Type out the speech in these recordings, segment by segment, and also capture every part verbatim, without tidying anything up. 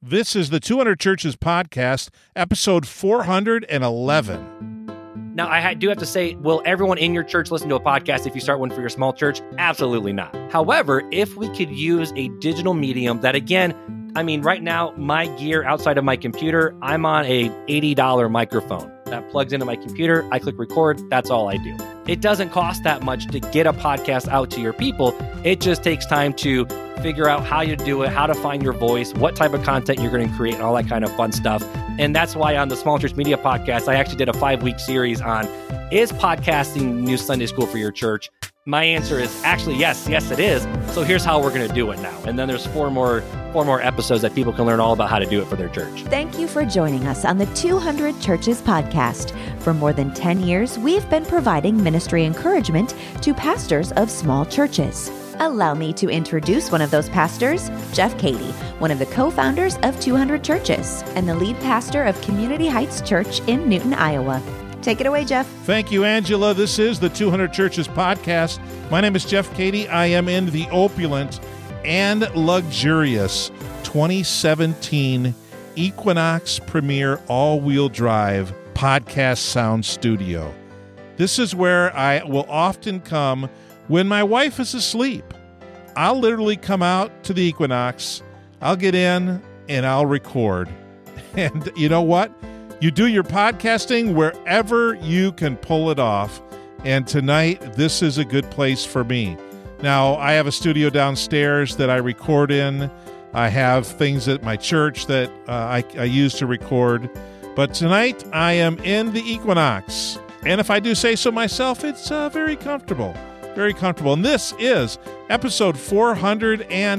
This is the two hundred Churches Podcast, episode four hundred eleven. Now, I do have to say, will everyone in your church listen to a podcast if you start one for your small church? Absolutely not. However, if we could use a digital medium that, again, I mean, right now, my gear outside of my computer, I'm on a eighty dollars microphone that plugs into my computer. I click record. That's all I do. It doesn't cost that much to get a podcast out to your people. It just takes time to figure out how you do it, how to find your voice, what type of content you're going to create, and all that kind of fun stuff. And that's why on the Small Church Media Podcast, I actually did a five-week series on, is podcasting new Sunday school for your church? My answer is actually yes, yes it is. So here's how we're going to do it now. And then there's four more four more episodes that people can learn all about how to do it for their church. Thank you for joining us on the two hundred Churches Podcast. For more than ten years, we've been providing ministry encouragement to pastors of small churches. Allow me to introduce one of those pastors, Jeff Cady, one of the co-founders of two hundred Churches and the lead pastor of Community Heights Church in Newton, Iowa. Take it away, Jeff. Thank you, Angela. This is the two hundred Churches Podcast. My name is Jeff Cady. I am in the opulent and luxurious twenty seventeen Equinox Premier all-wheel drive podcast sound studio. This is where I will often come when my wife is asleep. I'll literally come out to the Equinox, I'll get in, and I'll record. And you know what? You do your podcasting wherever you can pull it off. And tonight, this is a good place for me. Now, I have a studio downstairs that I record in. I have things at my church that uh, I, I use to record. But tonight, I am in the Equinox. And if I do say so myself, it's uh, very comfortable. Very comfortable. And this is episode four hundred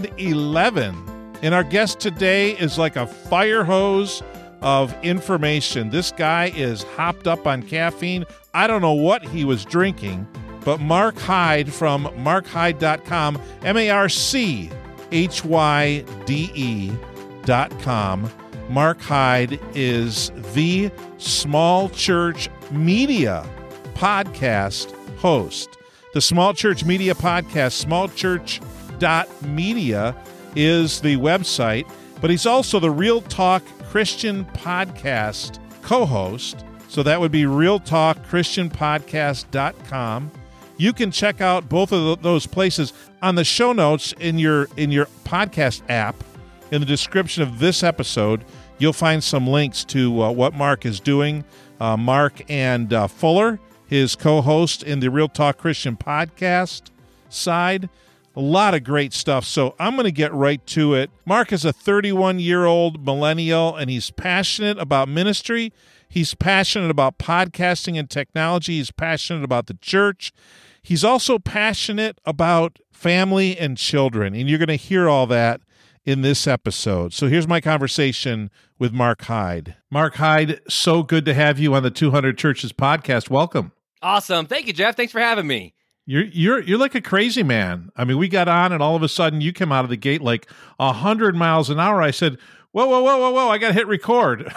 eleven. And our guest today is like a fire hose of information. This guy is hopped up on caffeine. I don't know what he was drinking, but Mark Hyde from mark hyde dot com, M A R C H Y D E dot com. Mark Hyde is the Small Church Media Podcast host. The Small Church Media Podcast, small church dot media is the website, but he's also the Real Talk Christian Podcast co-host. So that would be real talk christian podcast dot com. You can check out both of those places on the show notes in your in your podcast app. In the description of this episode, you'll find some links to uh, what Mark is doing. Uh, Mark and uh, Fuller, his co-host in the Real Talk Christian Podcast side. A lot of great stuff. So I'm going to get right to it. Mark is a thirty-one-year-old millennial, and he's passionate about ministry. He's passionate about podcasting and technology. He's passionate about the church. He's also passionate about family and children, and you're going to hear all that in this episode. So here's my conversation with Mark Hyde. Mark Hyde, so good to have you on the two hundred Churches Podcast. Welcome. Awesome. Thank you, Jeff. Thanks for having me. You're you're you're like a crazy man. I mean, we got on, and all of a sudden, you come out of the gate like a hundred miles an hour. I said, "Whoa, whoa, whoa, whoa, whoa! I got to hit record."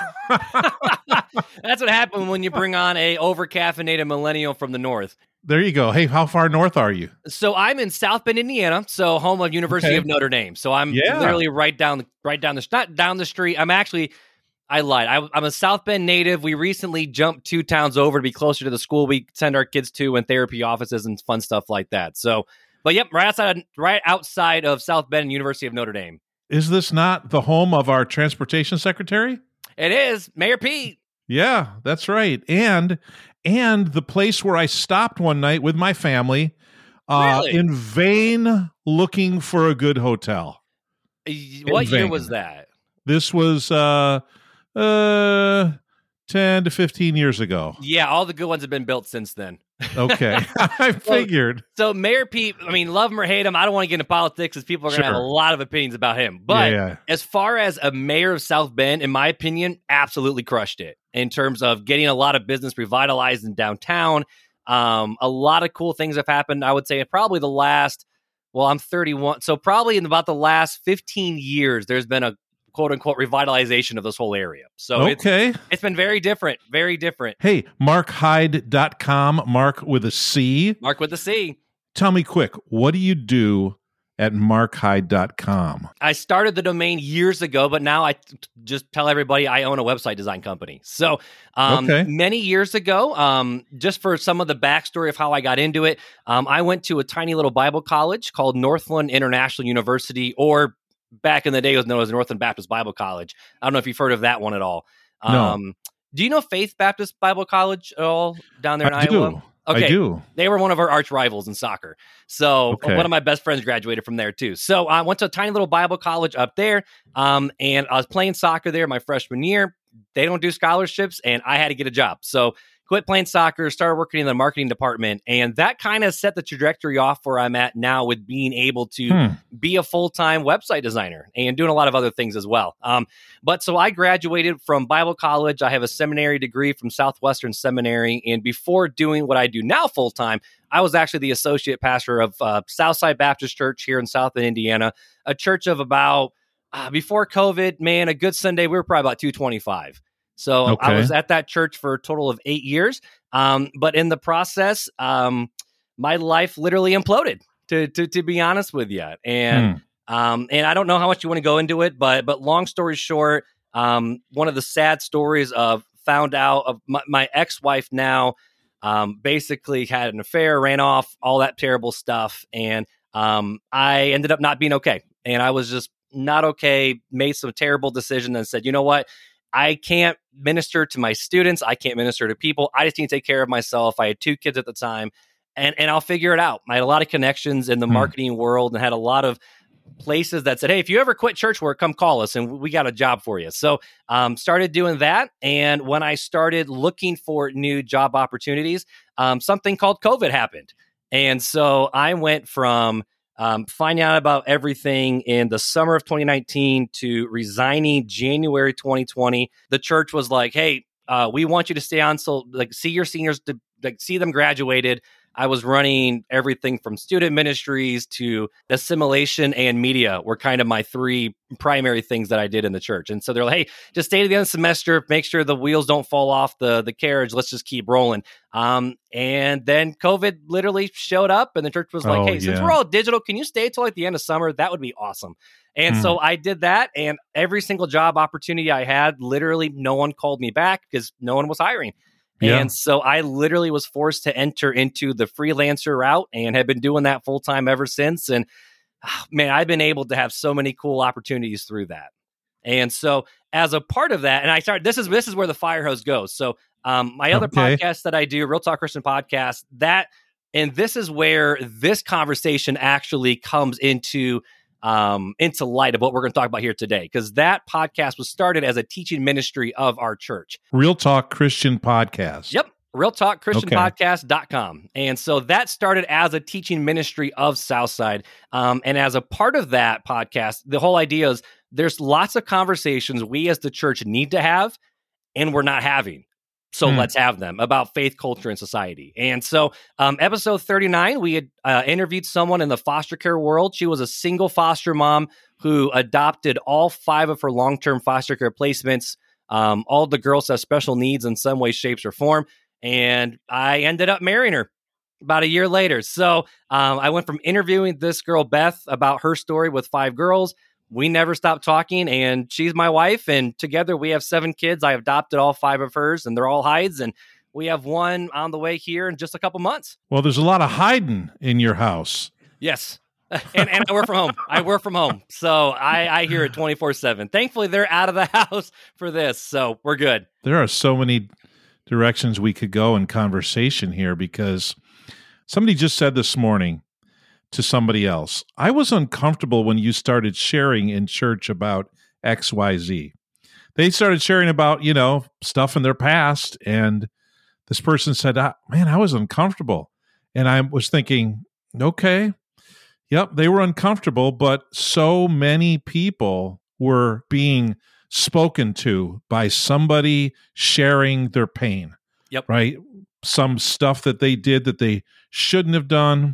That's what happened when you bring on a over-caffeinated millennial from the north. There you go. Hey, how far north are you? So I'm in South Bend, Indiana, so home of University Okay. of Notre Dame. So I'm Yeah. literally right down, right down the, not down the street. I'm actually, I lied. I, I'm a South Bend native. We recently jumped two towns over to be closer to the school we send our kids to and therapy offices and fun stuff like that. So, but yep, right outside, right outside of South Bend, University of Notre Dame. Is this not the home of our transportation secretary? It is Mayor Pete. Yeah, that's right. And and the place where I stopped one night with my family, uh, Really? in vain looking for a good hotel. What year vain. was that? This was uh, uh, ten to fifteen years ago. Yeah, all the good ones have been built since then. Okay, I figured. So Mayor Pete, I mean, love him or hate him, I don't want to get into politics because people are going to Sure. have a lot of opinions about him. But Yeah, yeah. as far as a mayor of South Bend, in my opinion, absolutely crushed it in terms of getting a lot of business revitalized in downtown. Um, a lot of cool things have happened. I would say probably the last, well, I'm thirty-one. So probably in about the last fifteen years, there's been a quote unquote revitalization of this whole area. So Okay. it's, it's been very different, very different. Hey, mark hyde dot com, Mark with a C. Mark with the C. Tell me quick, what do you do at mark hyde dot com. I started the domain years ago, but now I t- just tell everybody I own a website design company. So um, Okay. many years ago, um, just for some of the backstory of how I got into it, um, I went to a tiny little Bible college called Northland International University, or back in the day it was known as Northland Baptist Bible College. I don't know if you've heard of that one at all. No. Um, do you know Faith Baptist Bible College at all down there in I Iowa? do. Okay. I do. They were one of our arch rivals in soccer. So Okay. one of my best friends graduated from there too. So I went to a tiny little Bible college up there, um, and I was playing soccer there my freshman year. They don't do scholarships, and I had to get a job. So quit playing soccer, started working in the marketing department, and that kind of set the trajectory off where I'm at now with being able to Hmm. be a full-time website designer and doing a lot of other things as well. Um, but so I graduated from Bible college. I have a seminary degree from Southwestern Seminary, and before doing what I do now full-time, I was actually the associate pastor of uh, Southside Baptist Church here in South Bend, Indiana, a church of about, uh, before COVID, man, a good Sunday, we were probably about two twenty-five. So Okay. I was at that church for a total of eight years. Um, but in the process, um, my life literally imploded, to to, to be honest with you. And Hmm. um, and I don't know how much you want to go into it, but but long story short, um, one of the sad stories of found out of my, my ex-wife now um, basically had an affair, ran off, all that terrible stuff. And um, I ended up not being okay. And I was just not okay, made some terrible decisions and said, you know what? I can't minister to my students. I can't minister to people. I just need to take care of myself. I had two kids at the time, and, and I'll figure it out. I had a lot of connections in the Hmm. marketing world and had a lot of places that said, hey, if you ever quit church work, come call us and we got a job for you. So um, started doing that. And when I started looking for new job opportunities, um, something called COVID happened. And so I went from Um, finding out about everything in the summer of twenty nineteen to resigning January twenty twenty. The church was like, hey, uh, we want you to stay on. So like see your seniors, to, like see them graduated. I was running everything from student ministries to assimilation and media were kind of my three primary things that I did in the church. And so they're like, hey, just stay to the end of the semester, make sure the wheels don't fall off the, the carriage. Let's just keep rolling. Um, and then COVID literally showed up and the church was like, Oh, hey, since yeah. we're all digital, can you stay till like the end of summer? That would be awesome. And Hmm. so I did that. And every single job opportunity I had, literally no one called me back because no one was hiring. Yeah. And so I literally was forced to enter into the freelancer route and have been doing that full time ever since. And ah, man, I've been able to have so many cool opportunities through that. And so as a part of that, and I started, this is, this is where the fire hose goes. So um, my other Okay. podcast that I do, Real Talk Christian Podcast, that, and this is where this conversation actually comes into um, into light of what we're going to talk about here today. Because that podcast was started as a teaching ministry of our church. Real Talk Christian Podcast. Yep. real talk christian Okay. podcast dot com. And so that started as a teaching ministry of Southside. Um, and as a part of that podcast, the whole idea is there's lots of conversations we as the church need to have, and we're not having. So Hmm. let's have them about faith, culture, and society. And so um, episode thirty-nine, we had uh, interviewed someone in the foster care world. She was a single foster mom who adopted all five of her long-term foster care placements. Um, all the girls have special needs in some way, shapes, or form. And I ended up marrying her about a year later. So um, I went from interviewing this girl, Beth, about her story with five girls. We never stopped talking, and she's my wife, and together we have seven kids. I adopted all five of hers, and they're all Hydes, and we have one on the way here in just a couple months. Well, there's a lot of hiding in your house. Yes. and, and I work from home. I work from home. So I, I hear it twenty-four seven. Thankfully, they're out of the house for this, so we're good. There are so many directions we could go in conversation here because somebody just said this morning to somebody else, I was uncomfortable when you started sharing in church about X Y Z. They started sharing about, you know, stuff in their past, and this person said, ah, man, I was uncomfortable. And I was thinking, okay, yep, they were uncomfortable, but so many people were being spoken to by somebody sharing their pain. Yep. Right? Some stuff that they did that they shouldn't have done,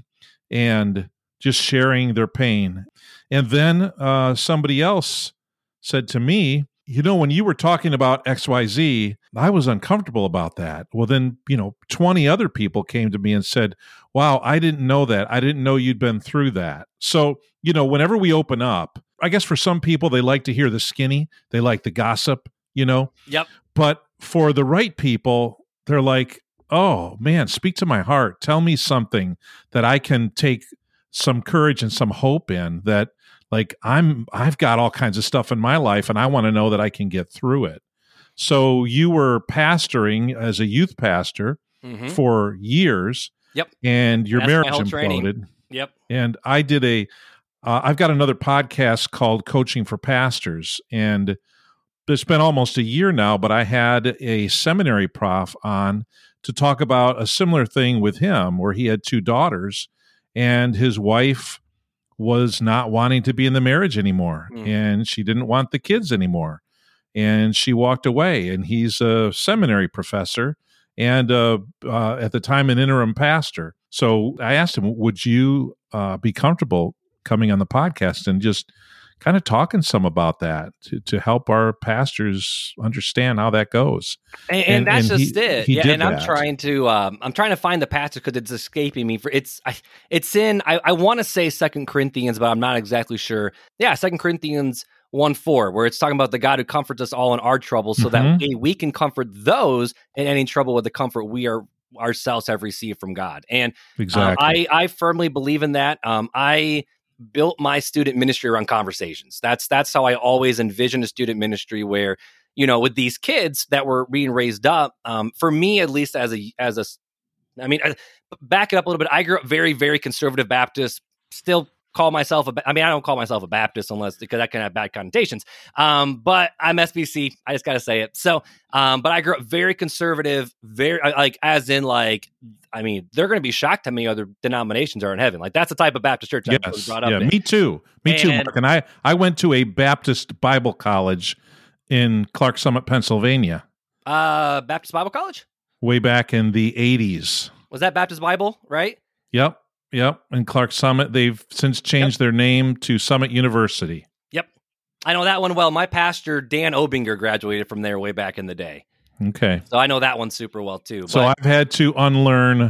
and just sharing their pain. And then uh, somebody else said to me, you know, when you were talking about X Y Z, I was uncomfortable about that. Well, then, you know, twenty other people came to me and said, wow, I didn't know that. I didn't know you'd been through that. So, you know, whenever we open up, I guess for some people, they like to hear the skinny. They like the gossip, you know? Yep. But for the right people, they're like, oh, man, speak to my heart. Tell me something that I can take some courage and some hope in, that like I'm, I've got all kinds of stuff in my life and I want to know that I can get through it. So you were pastoring as a youth pastor mm-hmm. for years. Yep. And your That's marriage my whole imploded. Training. Yep. And I did a, uh, I've got another podcast called Coaching for Pastors, and it's been almost a year now, but I had a seminary prof on to talk about a similar thing with him, where he had two daughters and his wife was not wanting to be in the marriage anymore. Mm. And she didn't want the kids anymore. And she walked away, and he's a seminary professor and uh, uh, at the time an interim pastor. So I asked him, would you uh, be comfortable coming on the podcast and just kind of talking some about that to, to help our pastors understand how that goes? And, and, and that's and just he, it. He yeah, and that. I'm trying to um, I'm trying to find the passage because it's escaping me. For it's I, it's in I, I want to say Second Corinthians, but I'm not exactly sure. Yeah, Second Corinthians one four, where it's talking about the God who comforts us all in our troubles, so mm-hmm. that we, we can comfort those in any trouble with the comfort we are ourselves have received from God. And exactly. uh, I I firmly believe in that. Um, I built my student ministry around conversations. That's that's how I always envisioned a student ministry, where, you know, with these kids that were being raised up, um, for me, at least as a, as a, I mean, I, back it up a little bit. I grew up very, very conservative Baptist, still call myself a, I mean, I don't call myself a Baptist unless, because that can have bad connotations. Um, but I'm S B C. I just got to say it. So, um, but I grew up very conservative, very like, as in like, I mean, they're going to be shocked how many other denominations are in heaven. Like, that's the type of Baptist church I was yes, brought up yeah, in. Me too. Me and, too, Mark. And I, I went to a Baptist Bible college in Clark Summit, Pennsylvania. Uh, Baptist Bible College? Way back in the eighties. Was that Baptist Bible, right? Yep. Yep. In Clark Summit. They've since changed yep. their name to Summit University. Yep. I know that one well. My pastor, Dan Obinger, graduated from there way back in the day. Okay. So I know that one super well too. So but, I've had to unlearn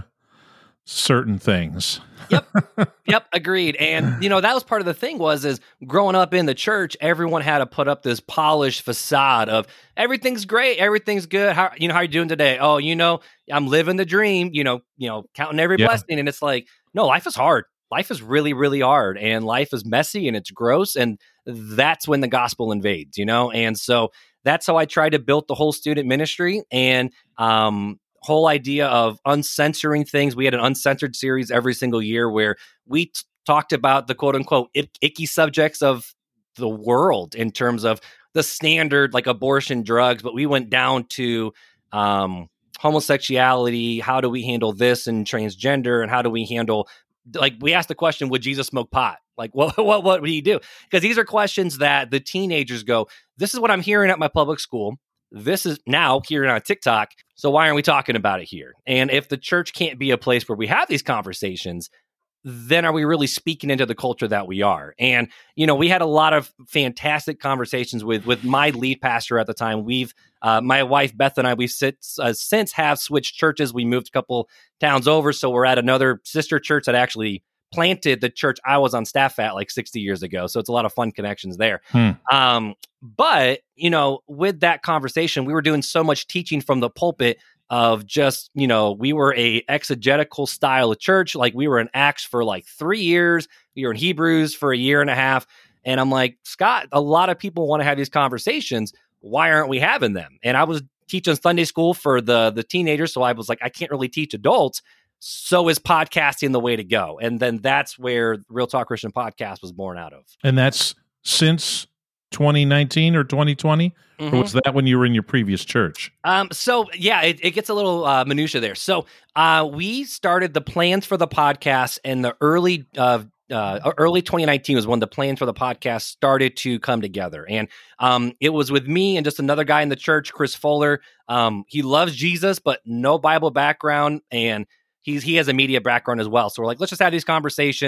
certain things. Yep. Yep. Agreed. And, you know, that was part of the thing was, is growing up in the church, everyone had to put up this polished facade of everything's great. Everything's good. How, you know, how are you doing today? Oh, you know, I'm living the dream, you know, you know, counting every yeah. blessing. And it's like, no, life is hard. Life is really, really hard, and life is messy and it's gross. And that's when the gospel invades, you know? And so that's how I tried to build the whole student ministry, and um, whole idea of uncensoring things. We had an uncensored series every single year where we t- talked about the quote unquote ick- icky subjects of the world in terms of the standard, like abortion, drugs, but we went down to um, homosexuality. How do we handle this, and transgender, and how do we handle, like, we asked the question, would Jesus smoke pot? Like, what, what, what would he do? Because these are questions that the teenagers go, this is what I'm hearing at my public school. This is now hearing on TikTok. So why aren't we talking about it here? And if the church can't be a place where we have these conversations, then are we really speaking into the culture that we are? And, you know, we had a lot of fantastic conversations with, with my lead pastor at the time. We've, uh, my wife, Beth, and I, we've sit, uh, since have switched churches. We moved a couple towns over. So we're at another sister church that actually planted the church I was on staff at like sixty years ago. So it's a lot of fun connections there. Hmm. Um, but, you know, with that conversation, we were doing so much teaching from the pulpit of just, you know, we were a exegetical style of church. Like, we were in Acts for like three years. We were in Hebrews for a year and a half. And I'm like, Scott, a lot of people want to have these conversations. Why aren't we having them? And I was teaching Sunday school for the, the teenagers. So I was like, I can't really teach adults. So is podcasting the way to go? And then that's where Real Talk Christian Podcast was born out of. And that's since twenty nineteen or twenty twenty? Mm-hmm. Or was that when you were in your previous church? Um, so, yeah, it, it gets a little uh, minutia there. So uh, we started the plans for the podcast in the early uh, uh, early twenty nineteen was when the plans for the podcast started to come together. And um, it was with me and just another guy in the church, Chris Fuller. Um, he loves Jesus, but no Bible background. And He's he has a media background as well. So we're like, let's just have these conversations.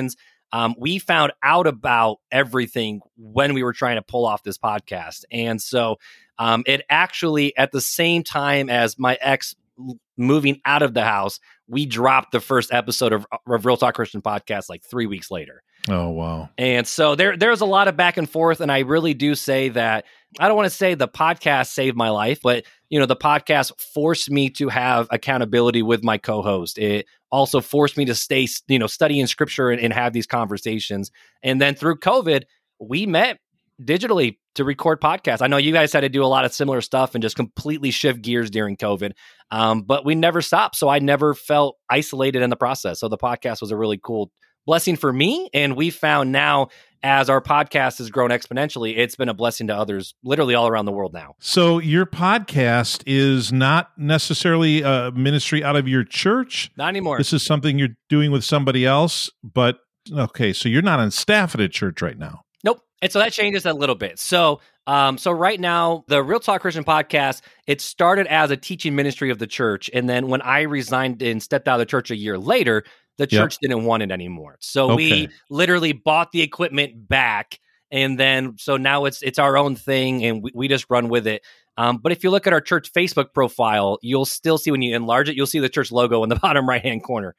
um, we found out about everything when we were trying to pull off this podcast. And so um, it actually, at the same time as my ex moving out of the house, we dropped the first episode of, of Real Talk Christian Podcast like three weeks later. Oh, wow. And so there, there's a lot of back and forth. And I really do say that, I don't want to say the podcast saved my life, but, you know, the podcast forced me to have accountability with my co-host. It also forced me to stay, you know, studying scripture and, and have these conversations. And then through COVID, we met digitally to record podcasts. I know you guys had to do a lot of similar stuff and just completely shift gears during COVID, um, but we never stopped. So I never felt isolated in the process. So the podcast was a really cool blessing for me. And we found now, as our podcast has grown exponentially, it's been a blessing to others literally all around the world now. So your podcast is not necessarily a ministry out of your church? Not anymore. This is something you're doing with somebody else, but okay, so you're not on staff at a church right now. Nope. And so that changes a little bit. So um, so right now, the Real Talk Christian Podcast, it started as a teaching ministry of the church. And then when I resigned and stepped out of the church a year later, the church yep. didn't want it anymore. So okay. we literally bought the equipment back. And then, so now it's it's our own thing and we, we just run with it. Um, but if you look at our church Facebook profile, you'll still see, when you enlarge it, you'll see the church logo in the bottom right-hand corner.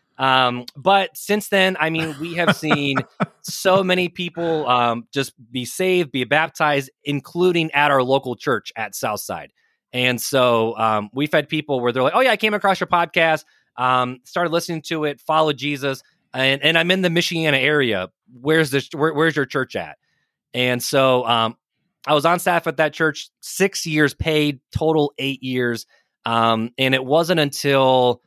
Um, but since then, I mean, we have seen so many people um, just be saved, be baptized, including at our local church at Southside. And so um, we've had people where they're like, oh yeah, I came across your podcast. Um, started listening to it, followed Jesus, and, and I'm in the Michiana area. Where's this? Where, where's your church at? And so um, I was on staff at that church, six years paid, total eight years. Um, and it wasn't until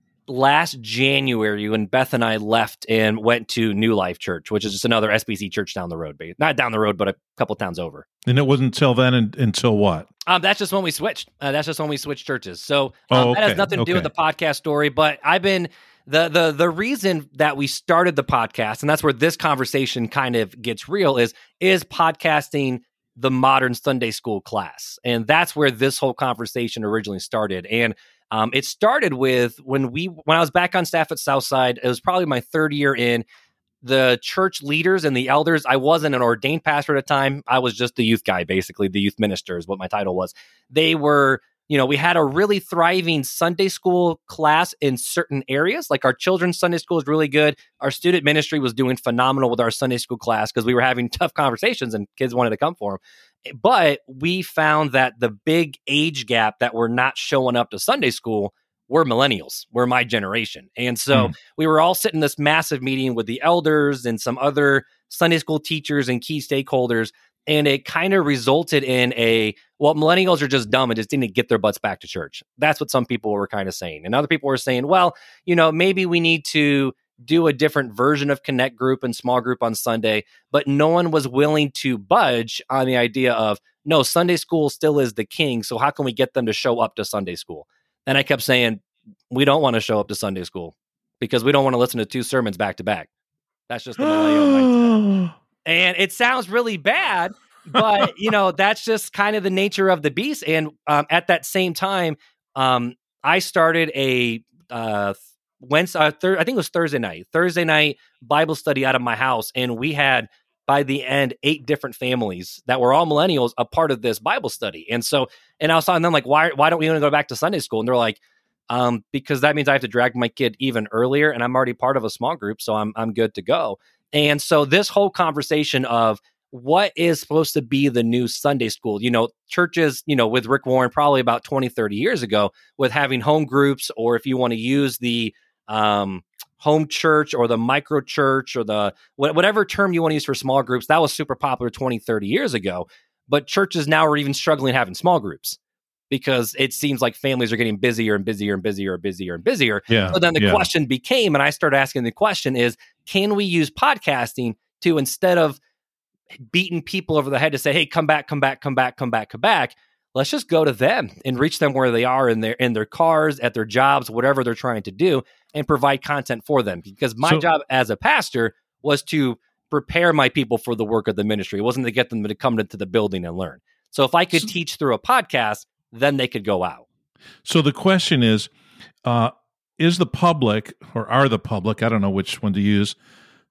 last January when Beth and I left and went to New Life Church, which is just another S B C church down the road, not down the road, but a couple towns over. And it wasn't until then and, until what? Um, that's just when we switched. Uh, that's just when we switched churches. So um, oh, okay. that has nothing to okay. do with the podcast story, but I've been, the the the reason that we started the podcast, and that's where this conversation kind of gets real, is, is podcasting the modern Sunday school class. And that's where this whole conversation originally started. And Um, it started with when we when I was back on staff at Southside. It was probably my third year in. The church leaders and the elders, I wasn't an ordained pastor at the time. I was just the youth guy, basically. The youth minister is what my title was. They were, you know, we had a really thriving Sunday school class in certain areas. Like our children's Sunday school is really good. Our student ministry was doing phenomenal with our Sunday school class because we were having tough conversations and kids wanted to come for them. But we found that the big age gap that were not showing up to Sunday school were millennials, were my generation. And so mm. we were all sitting in this massive meeting with the elders and some other Sunday school teachers and key stakeholders. And it kind of resulted in a, well, millennials are just dumb and just didn't get their butts back to church. That's what some people were kind of saying. And other people were saying, well, you know, maybe we need to do a different version of Connect Group and small group on Sunday. But no one was willing to budge on the idea of, no, Sunday school still is the king. So how can we get them to show up to Sunday school? And I kept saying, we don't want to show up to Sunday school because we don't want to listen to two sermons back to back. That's just the millennial mindset. And it sounds really bad, but you know, that's just kind of the nature of the beast. And um, at that same time, um, I started a uh, Wednesday, uh, thir- I think it was Thursday night, Thursday night Bible study out of my house, and we had by the end eight different families that were all millennials a part of this Bible study. And so, and I was telling them like, why why don't we want to go back to Sunday school? And they're like, um, because that means I have to drag my kid even earlier, and I'm already part of a small group, so I'm I'm good to go. And so this whole conversation of what is supposed to be the new Sunday school, you know, churches, you know, with Rick Warren probably about twenty, thirty years ago with having home groups, or if you want to use the um, home church or the micro church or the whatever term you want to use for small groups, that was super popular twenty, thirty years ago. But churches now are even struggling having small groups because it seems like families are getting busier and busier and busier and busier and busier. Yeah, so then the yeah. question became, and I started asking the question is, can we use podcasting to, instead of beating people over the head to say, hey, come back, come back, come back, come back, come back, let's just go to them and reach them where they are in their in their cars, at their jobs, whatever they're trying to do, and provide content for them. Because my So- job as a pastor was to prepare my people for the work of the ministry. It wasn't to get them to come into the building and learn. So if I could So- teach through a podcast, then they could go out. So the question is, uh, is the public, or are the public, I don't know which one to use,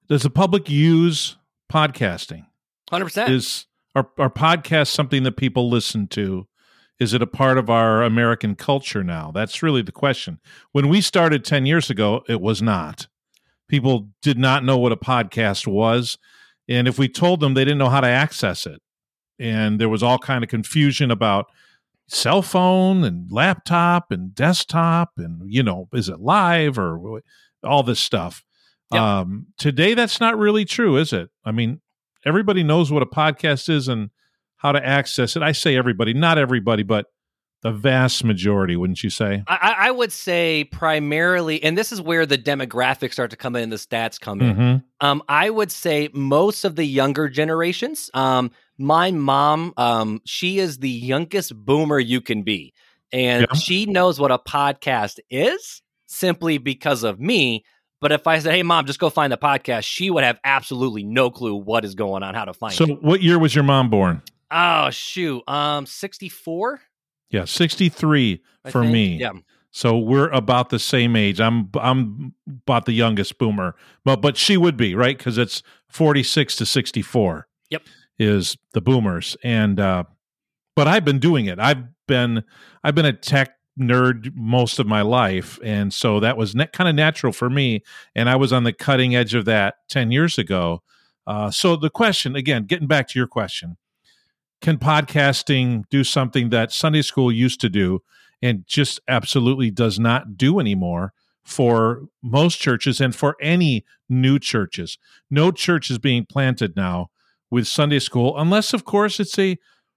does the public use podcasting? one hundred percent. Is are, are podcasts something that people listen to? Is it a part of our American culture now? That's really the question. When we started ten years ago, it was not. People did not know what a podcast was. And if we told them, they didn't know how to access it. And there was all kind of confusion about cell phone and laptop and desktop and, you know, is it live or all this stuff. Yep. Um, today, that's not really true, is it? I mean, everybody knows what a podcast is and how to access it. I say everybody, not everybody, but the vast majority, wouldn't you say? I, I would say primarily, and this is where the demographics start to come in, the stats come in. Mm-hmm. Um, I would say most of the younger generations, um, my mom, um, she is the youngest boomer you can be. And Yeah. she knows what a podcast is simply because of me. But if I said, hey, mom, just go find the podcast, she would have absolutely no clue what is going on, how to find So it. what year was your mom born? Oh, shoot. Um, sixty-four? Yeah, sixty-three I for think. me. Yeah. So we're about the same age. I'm I'm about the youngest boomer, but but she would be, right, because it's forty-six to sixty-four. Yep. Is the boomers, and uh, but I've been doing it. I've been I've been a tech nerd most of my life, and so that was ne- kind of natural for me. And I was on the cutting edge of that ten years ago. Uh, so the question again, getting back to your question. Can podcasting do something that Sunday school used to do and just absolutely does not do anymore for most churches and for any new churches? No church is being planted now with Sunday school, unless, of course, it's a,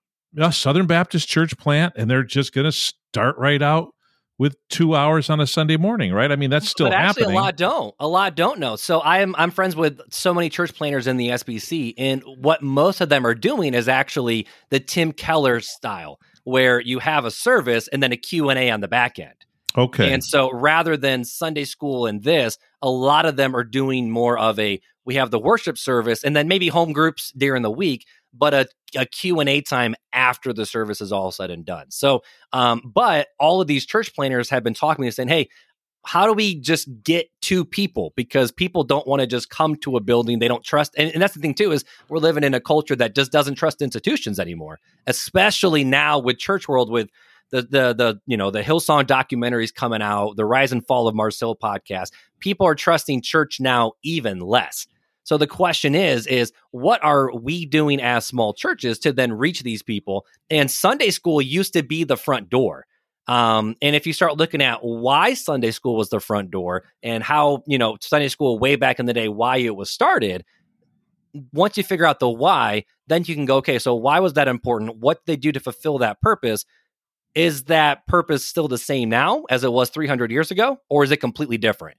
a Southern Baptist church plant and they're just going to start right out with two hours on a Sunday morning, right? I mean, that's still but actually happening. a lot don't. A lot don't know. So I'm I'm friends with so many church planners in the S B C, and what most of them are doing is actually the Tim Keller style, where you have a service and then a Q and A on the back end. Okay. And so rather than Sunday school and this, a lot of them are doing more of a, we have the worship service and then maybe home groups during the week, but a, a Q and A time after the service is all said and done. So, um, but all of these church planners have been talking to me saying, hey, how do we just get to people? Because people don't want to just come to a building they don't trust. And, and that's the thing too, is we're living in a culture that just doesn't trust institutions anymore, especially now with church world, with the, the, the, you know, the Hillsong documentaries coming out, the Rise and Fall of Marcel podcast. People are trusting church now even less. So the question is, is what are we doing as small churches to then reach these people? And Sunday school used to be the front door. Um, and if you start looking at why Sunday school was the front door and how, you know, Sunday school way back in the day, why it was started, once you figure out the why, then you can go, okay, so why was that important? What did they do to fulfill that purpose? Is that purpose still the same now as it was three hundred years ago? Or is it completely different?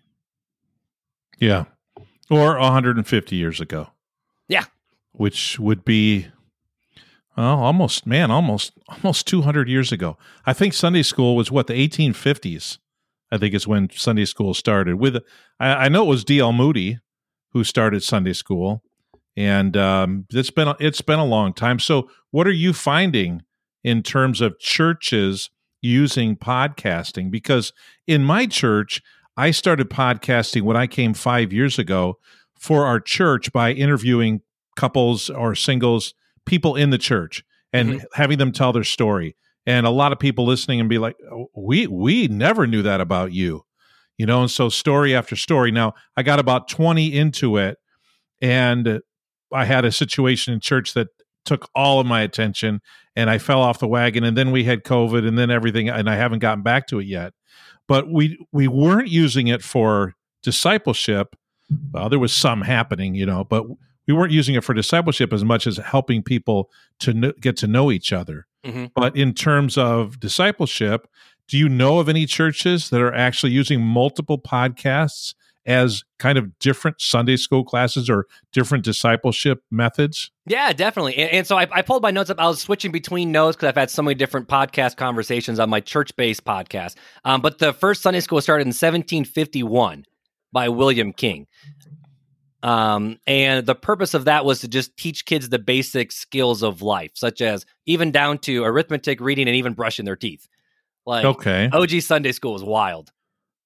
Yeah. Or one hundred fifty years ago. Yeah. Which would be, well, almost, man, almost, almost two hundred years ago. I think Sunday school was what, the eighteen fifties, I think is when Sunday school started. With, I, I know it was D L Moody who started Sunday school, and um, it's been, it's been a long time. So what are you finding in terms of churches using podcasting? Because in my church, I started podcasting when I came five years ago for our church by interviewing couples or singles, people in the church, and mm-hmm. having them tell their story. And a lot of people listening and be like, we we never knew that about you, you know. And so story after story. Now, I got about twenty into it, and I had a situation in church that took all of my attention, and I fell off the wagon. And then we had COVID, and then everything, and I haven't gotten back to it yet. But we we weren't using it for discipleship. Well, there was some happening, you know, but we weren't using it for discipleship as much as helping people to kn- get to know each other. Mm-hmm. But in terms of discipleship, do you know of any churches that are actually using multiple podcasts as kind of different Sunday school classes or different discipleship methods? Yeah, definitely. And, and so I, I pulled my notes up. I was switching between notes because I've had so many different podcast conversations on my church-based podcast. Um, but the first Sunday school started in seventeen fifty-one by William King. Um, and the purpose of that was to just teach kids the basic skills of life, such as even down to arithmetic, reading, and even brushing their teeth. Like, okay. O G Sunday school was wild.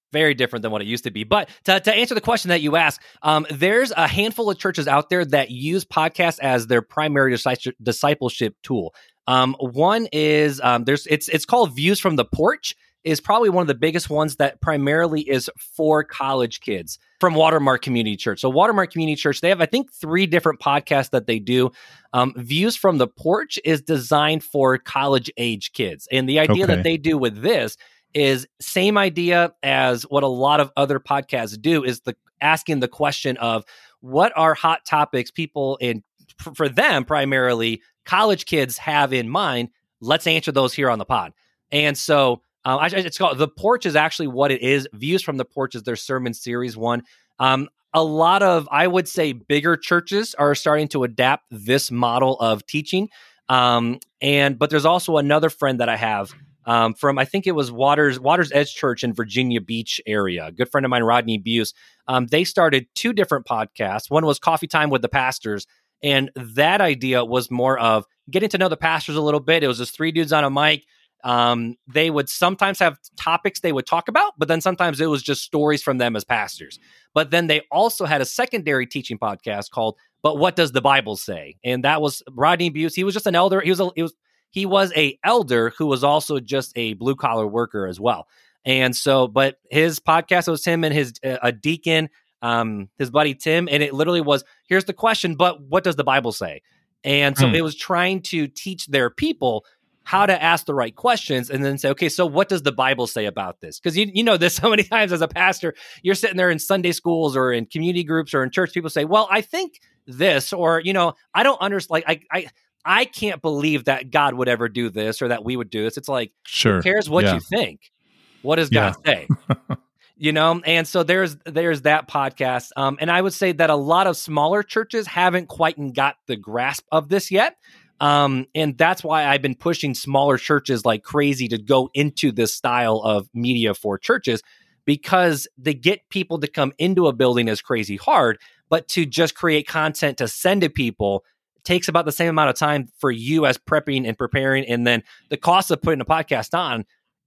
Very different than what it used to be. But to, to answer the question that you asked, um, there's a handful of churches out there that use podcasts as their primary disci- discipleship tool. Um, one is um, there's it's it's called Views from the Porch. Is probably one of the biggest ones that primarily is for college kids from Watermark Community Church. So Watermark Community Church, they have, I think, three different podcasts that they do. Um, Views from the Porch is designed for college-age kids. And the idea Okay. that they do with this is same idea as what a lot of other podcasts do, is the asking the question of what are hot topics people in, for them primarily, college kids have in mind. Let's answer those here on the pod. And so Um, I, it's called The Porch is actually what it is. Views from the Porch is their sermon series one. Um, a lot of, I would say, bigger churches are starting to adapt this model of teaching. Um, and but there's also another friend that I have um, from, I think it was Waters Waters Edge Church in Virginia Beach area. A good friend of mine, Rodney Buse. Um, they started two different podcasts. One was Coffee Time with the Pastors. And that idea was more of getting to know the pastors a little bit. It was just three dudes on a mic. Um, they would sometimes have topics they would talk about, but then sometimes it was just stories from them as pastors. But then they also had a secondary teaching podcast called "But What Does the Bible Say?" And that was Rodney Buse. He was just an elder. He was a, he was he was a elder who was also just a blue collar worker as well. And so, but his podcast was him and his uh, a deacon, um, his buddy Tim, and it literally was, here's the question, but what does the Bible say? And so Hmm. it was trying to teach their people how to ask the right questions, and then say, okay, so what does the Bible say about this? Because you you know this so many times as a pastor, you're sitting there in Sunday schools or in community groups or in church, people say, well, I think this, or, you know, I don't understand, like, I, I, I can't believe that God would ever do this or that we would do this. It's like, Sure. who cares what Yeah. you think? What does Yeah. God say? You know, and so there's there's that podcast. Um, and I would say that a lot of smaller churches haven't quite got the grasp of this yet. Um, and that's why I've been pushing smaller churches like crazy to go into this style of media for churches, because they get people to come into a building is crazy hard, but to just create content to send to people takes about the same amount of time for you as prepping and preparing. And then the cost of putting a podcast on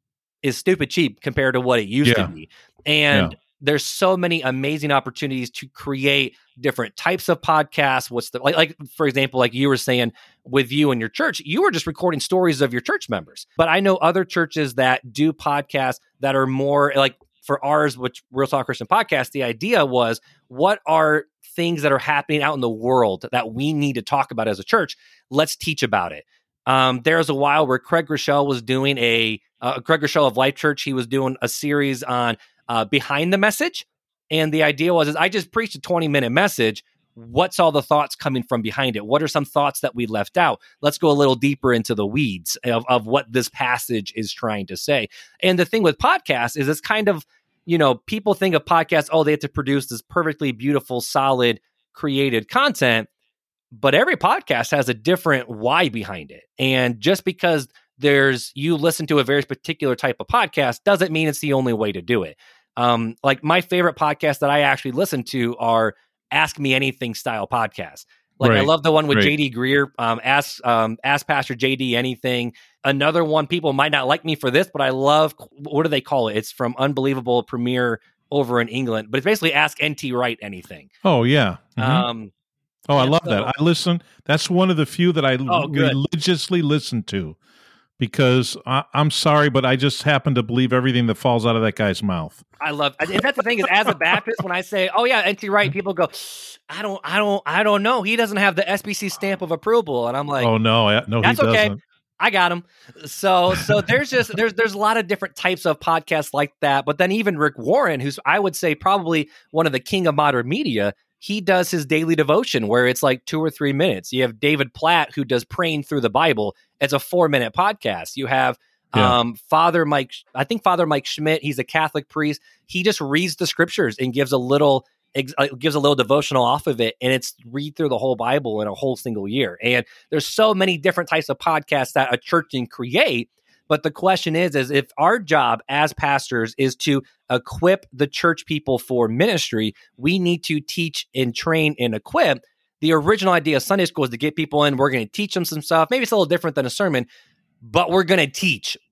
is stupid cheap compared to what it used Yeah. to be. And Yeah. there's so many amazing opportunities to create different types of podcasts. What's the, like, like, for example, like you were saying with you and your church, you were just recording stories of your church members. But I know other churches that do podcasts that are more like, for ours, which Real Talk Christian Podcast, the idea was, what are things that are happening out in the world that we need to talk about as a church? Let's teach about it. Um, there was a while where Craig Rochelle was doing a, uh, Craig Rochelle of Life Church, he was doing a series on uh, Behind the Message. And the idea was, is I just preached a twenty minute message. What's all the thoughts coming from behind it? What are some thoughts that we left out? Let's go a little deeper into the weeds of, of what this passage is trying to say. And the thing with podcasts is it's kind of, you know, people think of podcasts, oh, they have to produce this perfectly beautiful, solid, created content. But every podcast has a different why behind it. And just because there's, you listen to a very particular type of podcast doesn't mean it's the only way to do it. Um, like my favorite podcasts that I actually listen to are Ask Me Anything style podcasts. Like, Right. I love the one with Right. J D Greer, um, ask, um, ask Pastor J D anything. Another one, people might not like me for this, but I love, what do they call it? It's from Unbelievable Premiere over in England, but it's basically Ask N T Wright anything. Oh, yeah. Mhm. Um, oh, I and love so- that. I listen. That's one of the few that I Oh, good. religiously listen to, because I, I'm sorry, but I just happen to believe everything that falls out of that guy's mouth. I love, and that's the thing is, as a Baptist, when I say, "Oh yeah, N T Wright," people go, "I don't, I don't, I don't know. He doesn't have the S B C stamp of approval," and I'm like, oh no, I- no, that's he okay. doesn't. I got him. So, so there's just there's there's a lot of different types of podcasts like that. But then even Rick Warren, who's I would say probably one of the king of modern media, he does his daily devotion where it's like two or three minutes. You have David Platt, who does Praying Through the Bible. It's a four minute podcast. You have Yeah. um, Father Mike, I think Father Mike Schmidt. He's a Catholic priest. He just reads the scriptures and gives a little. Ex- uh, gives a little devotional off of it, and it's read through the whole Bible in a whole single year. And there's so many different types of podcasts that a church can create. But the question is, is if our job as pastors is to equip the church people for ministry, we need to teach and train and equip. The original idea of Sunday school is to get people in. We're going to teach them some stuff. Maybe it's a little different than a sermon, but we're going to teach.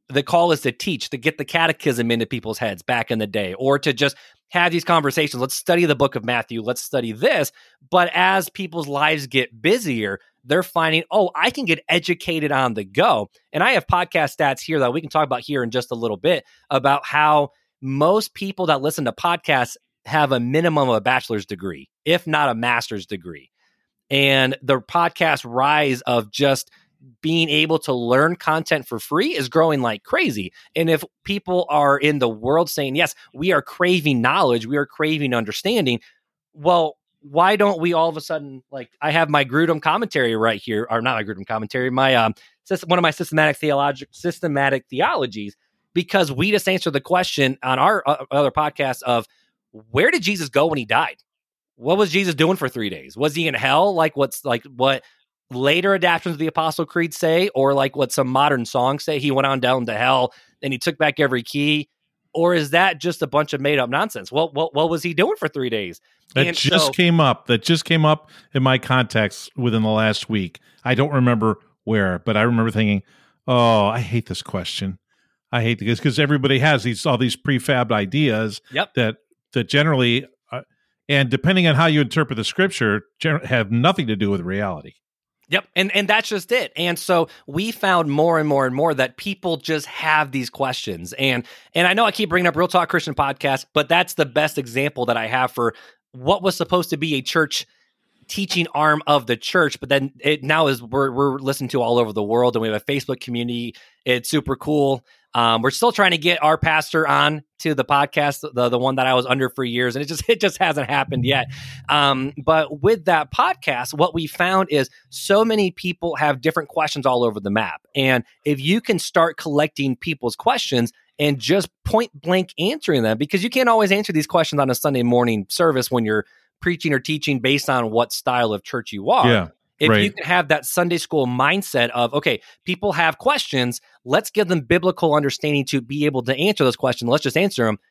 the call is to teach, to get the catechism into people's heads back in the day, or to just have these conversations. Let's study the book of Matthew. Let's study this. But as people's lives get busier, they're finding, oh, I can get educated on the go. And I have podcast stats here that we can talk about here in just a little bit about how most people that listen to podcasts have a minimum of a bachelor's degree, if not a master's degree. And the podcast rise of just being able to learn content for free is growing like crazy. And if people are in the world saying, yes, we are craving knowledge, we are craving understanding, well, why don't we all of a sudden, like, I have my Grudem commentary right here, or not my Grudem commentary, my um, one of my systematic theologi- systematic theologies, because we just answered the question on our uh, other podcast of, where did Jesus go when he died? What was Jesus doing for three days? Was he in hell? Like what's like what later adaptations of the Apostle Creed say, or like what some modern songs say, he went on down to hell and he took back every key? Or is that just a bunch of made up nonsense? Well, what, what was he doing for three days? That and just so, came up. That just came up in my context within the last week. I don't remember where, but I remember thinking, oh, I hate this question. I hate this because everybody has these all these prefabbed ideas yep. that that generally, uh, and depending on how you interpret the scripture, gen- have nothing to do with reality. Yep. And and that's just it. And so we found more and more and more that people just have these questions. And and I know I keep bringing up Real Talk Christian Podcast, but that's the best example that I have for what was supposed to be a church teaching arm of the church, but then it now is we're we're listened to all over the world, and we have a Facebook community. It's super cool. Um, we're still trying to get our pastor on to the podcast, the the one that I was under for years, and it just it just hasn't happened yet. Um, but with that podcast, what we found is so many people have different questions all over the map, and if you can start collecting people's questions and just point blank answering them, because you can't always answer these questions on a Sunday morning service when you're preaching or teaching based on what style of church you are. Yeah. If right. you can have that Sunday school mindset of, okay, people have questions, let's give them biblical understanding to be able to answer those questions. Let's just answer them.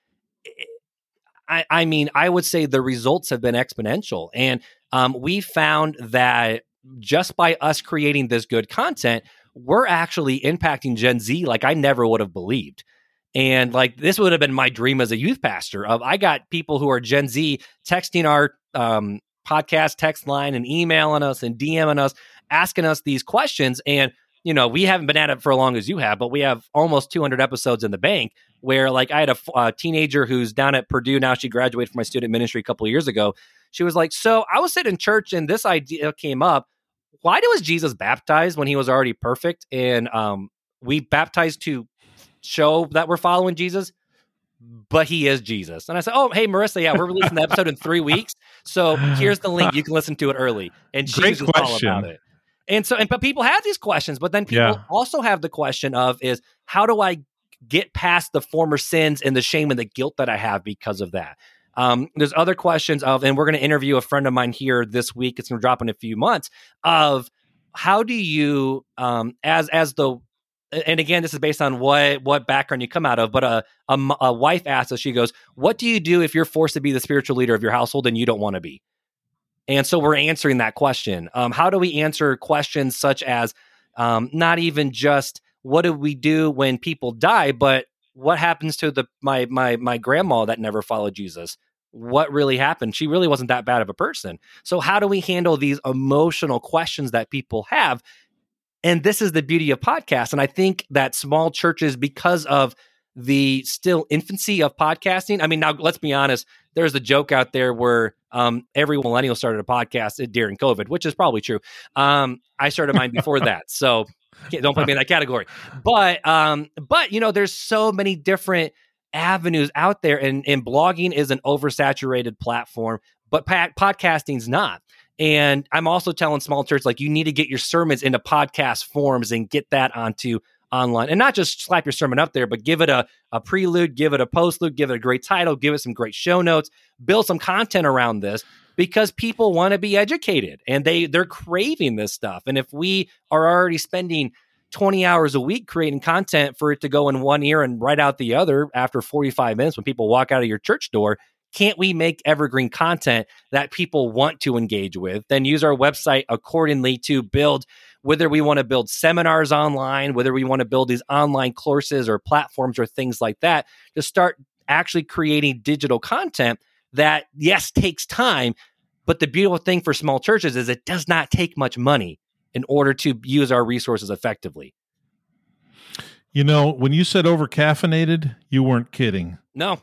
I, I mean, I would say the results have been exponential. And um, we found that just by us creating this good content, we're actually impacting Gen Z like I never would have believed. And like, this would have been my dream as a youth pastor. Of I got people who are Gen Z texting our um, podcast text line and emailing us and DMing us, asking us these questions. And, you know, we haven't been at it for as long as you have, but we have almost two hundred episodes in the bank where, like, I had a, a teenager who's down at Purdue now. She graduated from my student ministry a couple of years ago. She was like, so I was sitting in church and this idea came up. Why was Jesus baptized when he was already perfect? And um, we baptized to show that we're following Jesus, but he is Jesus. And I said, oh, hey, Marissa, yeah, we're releasing the episode in three weeks. So here's the link. You can listen to it early. And Great Jesus is all about it. And so, and but people have these questions, but then people Yeah. also have the question of is, how do I get past the former sins and the shame and the guilt that I have because of that? Um, there's other questions of, and we're going to interview a friend of mine here this week. It's going to drop in a few months of how do you, um, as, as the, and again, this is based on what, what background you come out of, but a, a, a wife asked us, she goes, what do you do if you're forced to be the spiritual leader of your household and you don't want to be? And so we're answering that question. Um, how do we answer questions such as um, not even just what do we do when people die, but what happens to the my my my grandma that never followed Jesus? What really happened? She really wasn't that bad of a person. So how do we handle these emotional questions that people have? And this is the beauty of podcasts. And I think that small churches, because of the still infancy of podcasting, I mean, now let's be honest, there's a joke out there where um, every millennial started a podcast during COVID, which is probably true. Um, I started mine before that. So don't put me in that category. But, um, but you know, there's so many different avenues out there, and, and blogging is an oversaturated platform, but pa- podcasting's not. And I'm also telling small church, like, you need to get your sermons into podcast forms and get that onto online, and not just slap your sermon up there, but give it a, a prelude, give it a postlude, give it a great title, give it some great show notes, build some content around this, because people want to be educated and they, they're craving this stuff. And if we are already spending twenty hours a week creating content for it to go in one ear and right out the other after forty-five minutes when people walk out of your church door, can't we make evergreen content that people want to engage with? Then use our website accordingly to build whether we want to build seminars online, whether we want to build these online courses or platforms or things like that, to start actually creating digital content that, yes, takes time. But the beautiful thing for small churches is it does not take much money in order to use our resources effectively. You know, when you said over caffeinated, you weren't kidding. No,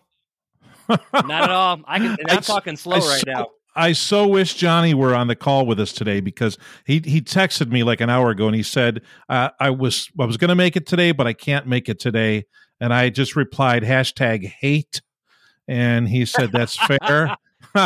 not at all. I can, and I'm I, talking slow I right so, now. I so wish Johnny were on the call with us today, because he he texted me like an hour ago and he said, uh, I was I was going to make it today, but I can't make it today. And I just replied, hashtag hate. And he said, that's fair.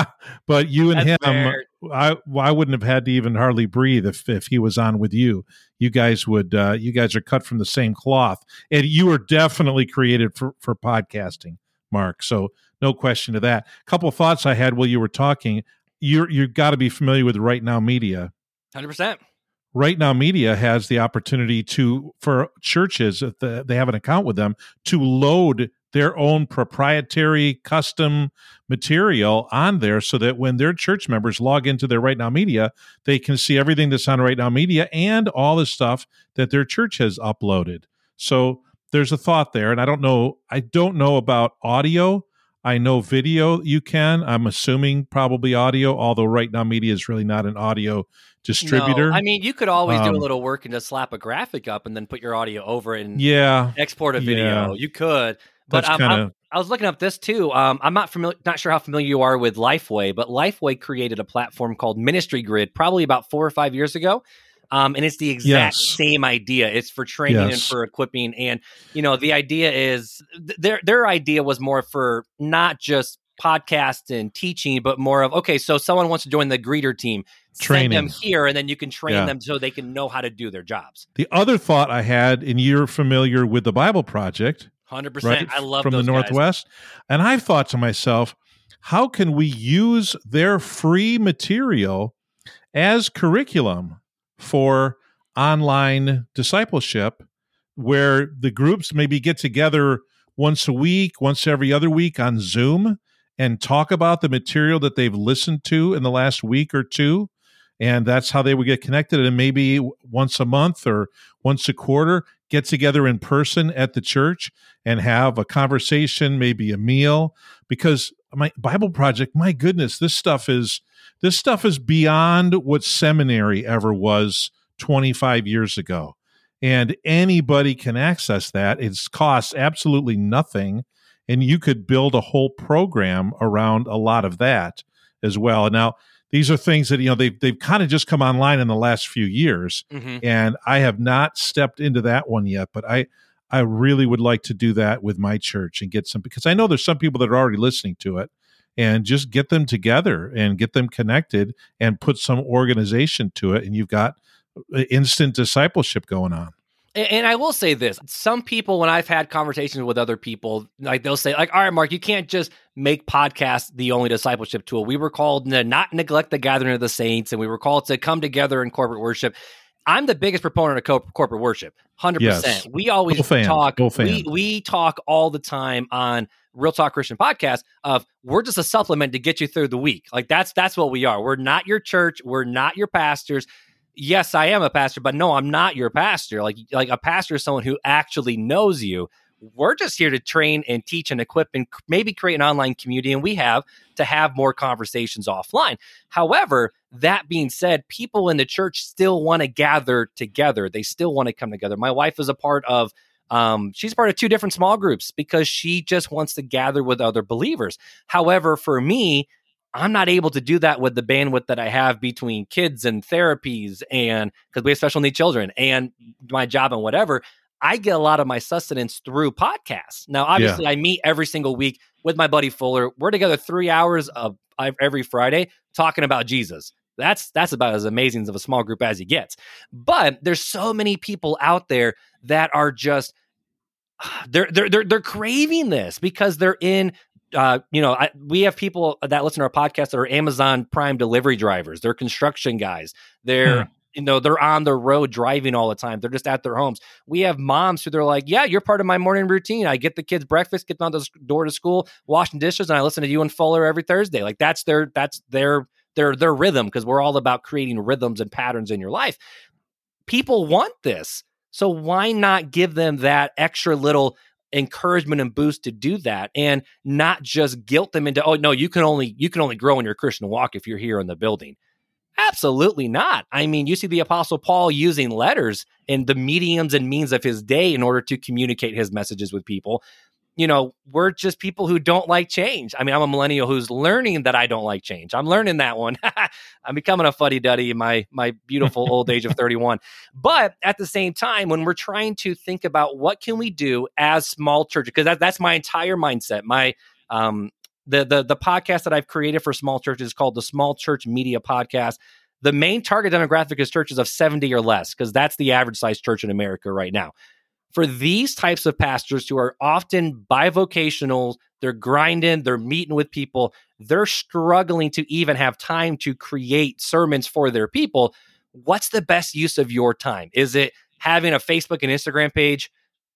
But you and that's him, fair. I I wouldn't have had to even hardly breathe if, if he was on with you. You guys would, uh, you guys are cut from the same cloth. And you are definitely created for, for podcasting, Mark. So no question to that. A couple of thoughts I had while you were talking. You're, you've got to be familiar with Right Now Media. one hundred percent. Right Now Media has the opportunity to, for churches, if the, they have an account with them, to load their own proprietary custom material on there, so that when their church members log into their Right Now Media, they can see everything that's on Right Now Media and all the stuff that their church has uploaded. So there's a thought there. And I don't know, I don't know about audio. I know video you can. I'm assuming probably audio, although Right Now Media is really not an audio distributor. No, I mean, you could always um, do a little work and just slap a graphic up and then put your audio over it and yeah, export a video. Yeah. You could. But um, kinda... I was looking up this too. Um, I'm not familiar, not sure how familiar you are with Lifeway, but Lifeway created a platform called Ministry Grid probably about four or five years ago. Um, and it's the exact yes. same idea. It's for training yes. and for equipping. And, you know, the idea is th- their, their idea was more for not just podcast and teaching, but more of, okay, so someone wants to join the greeter team, training send them here, and then you can train yeah. them so they can know how to do their jobs. The other thought I had, and you're familiar with the Bible Project, one hundred percent. right? I love from those the Northwest. Guys. And I've thought to myself, how can we use their free material as curriculum for online discipleship, where the groups maybe get together once a week, once every other week on Zoom and talk about the material that they've listened to in the last week or two. And that's how they would get connected. And maybe once a month or once a quarter, get together in person at the church and have a conversation, maybe a meal. Because my Bible Project, my goodness, this stuff is this stuff is beyond what seminary ever was twenty-five years ago. And anybody can access that. It costs absolutely nothing. And you could build a whole program around a lot of that as well. And now, these are things that, you know, they've, they've kind of just come online in the last few years. Mm-hmm. And I have not stepped into that one yet, but I, I really would like to do that with my church and get some, because I know there's some people that are already listening to it, and just get them together and get them connected and put some organization to it. And you've got instant discipleship going on. And I will say this, some people, when I've had conversations with other people, like they'll say like, all right, Mark, you can't just make podcasts the only discipleship tool. We were called to not neglect the gathering of the saints, and we were called to come together in corporate worship. I'm the biggest proponent of co- corporate worship, one hundred percent. Yes. We always Full talk, fan. we, we talk all the time on Real Talk Christian Podcast of we're just a supplement to get you through the week. Like that's, that's what we are. We're not your church. We're not your pastors. Yes, I am a pastor, but no, I'm not your pastor. Like, like a pastor is someone who actually knows you. We're just here to train and teach and equip and maybe create an online community, and we have to have more conversations offline. However, that being said, people in the church still want to gather together. They still want to come together. My wife is a part of, um, she's part of two different small groups because she just wants to gather with other believers. However, for me, I'm not able to do that with the bandwidth that I have between kids and therapies, and because we have special need children and my job and whatever. I get a lot of my sustenance through podcasts. Now, obviously, yeah. I meet every single week with my buddy Fuller. We're together three hours of every Friday talking about Jesus. That's that's about as amazing of a small group as he gets. But there's so many people out there that are just they're they're they're, they're craving this because they're in. Uh, you know, I, we have people that listen to our podcast that are Amazon Prime delivery drivers. They're construction guys. They're, hmm. you know, they're on the road driving all the time. They're just at their homes. We have moms who they're like, yeah, you're part of my morning routine. I get the kids breakfast, get them out the door to school, washing dishes, and I listen to you and Fuller every Thursday. Like that's their, that's their, their, their rhythm, because we're all about creating rhythms and patterns in your life. people want this. So why not give them that extra little encouragement and boost to do that, and not just guilt them into, oh no, you can only you can only grow in your Christian walk if you're here in the building. Absolutely not. I mean, you see the Apostle Paul using letters and the mediums and means of his day in order to communicate his messages with people. You know, we're just people who don't like change. I mean, I'm a millennial who's learning that I don't like change. I'm learning that one. I'm becoming a fuddy-duddy in my my beautiful old age of thirty-one. But at the same time, when we're trying to think about what can we do as small churches, because that, that's my entire mindset. My um, the the the podcast that I've created for small churches is called the Small Church Media Podcast. The main target demographic is churches of seventy or less, because that's the average size church in America right now. For these types of pastors who are often bivocational, they're grinding, they're meeting with people, they're struggling to even have time to create sermons for their people. What's the best use of your time? Is it having a Facebook and Instagram page?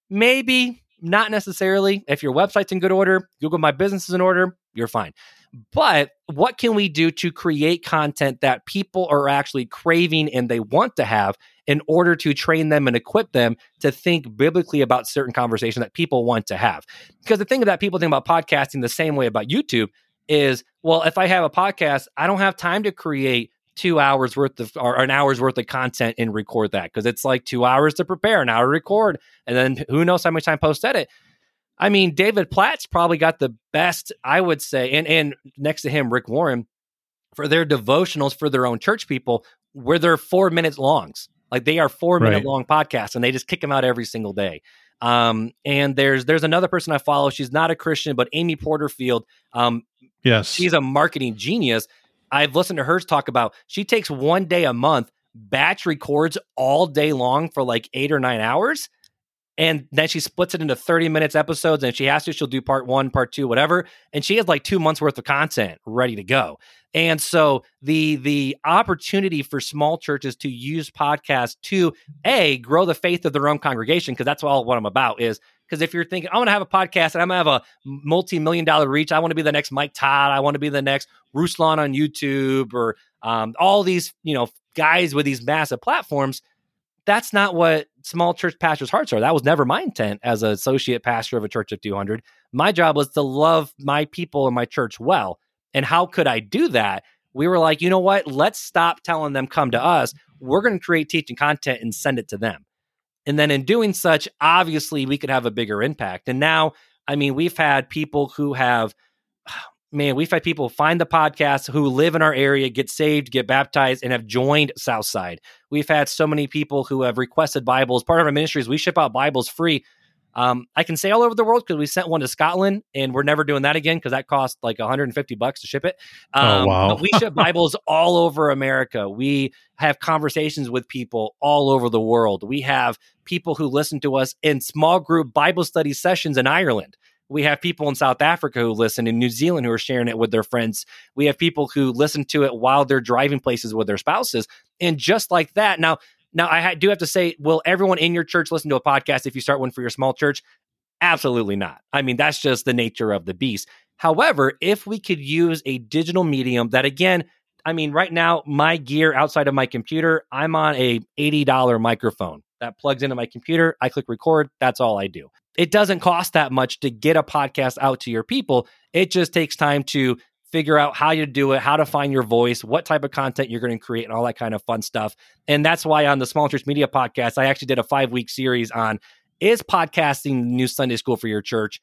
Maybe, not necessarily. If your website's in good order, Google My Business is in order, you're fine. But what can we do to create content that people are actually craving and they want to have in order to train them and equip them to think biblically about certain conversations that people want to have? Because the thing that people think about podcasting the same way about YouTube is, well, if I have a podcast, I don't have time to create two hours worth of or an hour's worth of content and record that, because it's like two hours to prepare, an hour to record, and then who knows how much time post edit. I mean, David Platt's probably got the best, I would say, and, and next to him, Rick Warren, for their devotionals for their own church people, where they're four minutes longs. Like they are four minute right. long podcasts, and they just kick them out every single day. Um, and there's there's another person I follow. She's not a Christian, but Amy Porterfield. Um, yes, she's a marketing genius. I've listened to her talk about, she takes one day a month, batch records all day long for like eight or nine hours. And then she splits it into thirty minutes episodes, and if she has to, she'll do part one, part two, whatever. And she has like two months worth of content ready to go. And so the the opportunity for small churches to use podcasts to, A, grow the faith of their own congregation, because that's all what I'm about is, because if you're thinking, I'm going to have a podcast and I'm going to have a multi-million dollar reach, I want to be the next Mike Todd, I want to be the next Ruslan on YouTube, or um, all these, you know, guys with these massive platforms. That's not what small church pastors' hearts are. That was never my intent as an associate pastor of a church of two hundred. My job was to love my people and my church well. And how could I do that? We were like, you know what? Let's stop telling them come to us. We're going to create teaching content and send it to them. And then in doing such, obviously, we could have a bigger impact. And now, I mean, we've had people who have, man, we've had people find the podcast who live in our area, get saved, get baptized, and have joined Southside. We've had so many people who have requested Bibles. Part of our ministry is we ship out Bibles free. Um, I can say all over the world because we sent one to Scotland, and we're never doing that again because that cost like one hundred fifty bucks to ship it. Um, oh, wow. But we ship Bibles all over America. We have conversations with people all over the world. We have people who listen to us in small group Bible study sessions in Ireland. We have people in South Africa who listen, in New Zealand who are sharing it with their friends. We have people who listen to it while they're driving places with their spouses. And just like that, now, now I ha- do have to say, will everyone in your church listen to a podcast if you start one for your small church? Absolutely not. I mean, that's just the nature of the beast. However, if we could use a digital medium that, again, I mean, right now, my gear outside of my computer, I'm on a eighty dollars microphone that plugs into my computer. I click record. That's all I do. It doesn't cost that much to get a podcast out to your people. It just takes time to figure out how you do it, how to find your voice, what type of content you're going to create, and all that kind of fun stuff. And that's why on the Small Church Media Podcast, I actually did a five-week series on, is podcasting the new Sunday school for your church?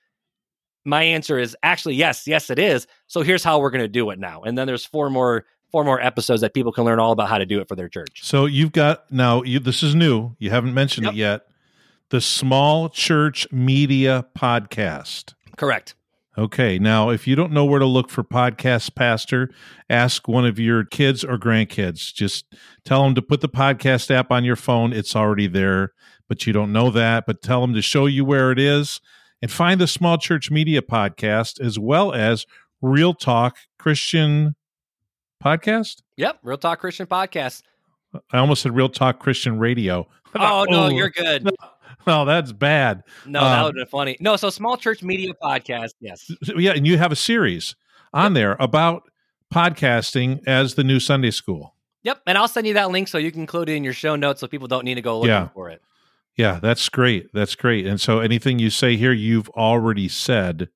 My answer is actually yes, yes, it is. So here's how we're going to do it now. And then there's four more four more episodes that people can learn all about how to do it for their church. So you've got, now, you, this is new. You haven't mentioned Yep. it yet. The Small Church Media Podcast. Correct. Okay. Now, if you don't know where to look for podcasts, Pastor, ask one of your kids or grandkids. Just tell them to put the podcast app on your phone. It's already there, but you don't know that. But tell them to show you where it is, and find the Small Church Media Podcast as well as Real Talk Christian Podcast. Yep. Real Talk Christian Podcast. I almost said Real Talk Christian Radio. Oh, no, you're good. Well, that's bad. No, that Um, would have been funny. No, so Small Church Media Podcast, yes. Yeah, and you have a series on there about podcasting as the new Sunday school. Yep, and I'll send you that link so you can include it in your show notes so people don't need to go looking Yeah. for it. Yeah, that's great. That's great. And so anything you say here, you've already said